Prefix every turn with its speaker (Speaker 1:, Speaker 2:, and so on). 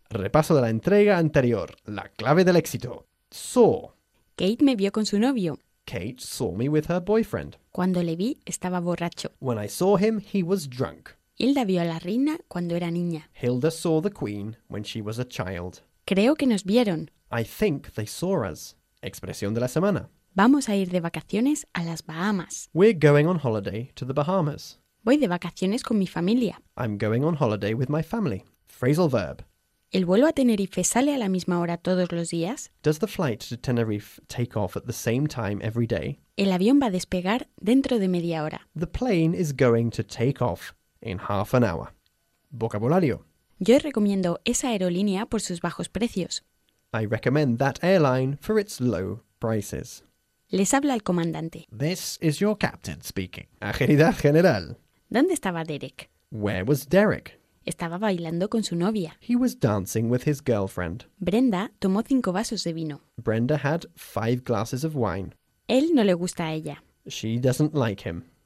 Speaker 1: Repaso de la entrega anterior. La clave del éxito. Saw.
Speaker 2: Kate me vio con su novio.
Speaker 1: Kate saw me with her boyfriend.
Speaker 2: Cuando le vi, estaba borracho.
Speaker 1: When I saw him, he was drunk.
Speaker 2: Hilda vio a la reina cuando era niña.
Speaker 1: Hilda saw the queen when she was a child.
Speaker 2: Creo que nos vieron.
Speaker 1: I think they saw us. Expresión de la semana.
Speaker 2: Vamos a ir de vacaciones a las Bahamas.
Speaker 1: We're going on holiday to the Bahamas.
Speaker 2: Voy de vacaciones con mi familia.
Speaker 1: I'm going on holiday with my family. Phrasal verb.
Speaker 2: ¿El vuelo a Tenerife sale a la misma hora todos los días?
Speaker 1: Does the flight to Tenerife take off at the same time every day?
Speaker 2: El avión va a despegar dentro de media hora.
Speaker 1: The plane is going to take off in half an hour. Vocabulario.
Speaker 2: Yo recomiendo esa aerolínea por sus bajos precios.
Speaker 1: I recommend that airline for its low prices.
Speaker 2: Les habla el comandante.
Speaker 1: This is your captain speaking. Agilidad general.
Speaker 2: ¿Dónde estaba Derek?
Speaker 1: Where was Derek?
Speaker 2: Estaba bailando con su novia.
Speaker 1: He was dancing with his girlfriend.
Speaker 2: Brenda tomó 5 vasos de vino.
Speaker 1: Brenda had 5 glasses of wine.
Speaker 2: Él no le gusta a ella.
Speaker 1: She doesn't like him.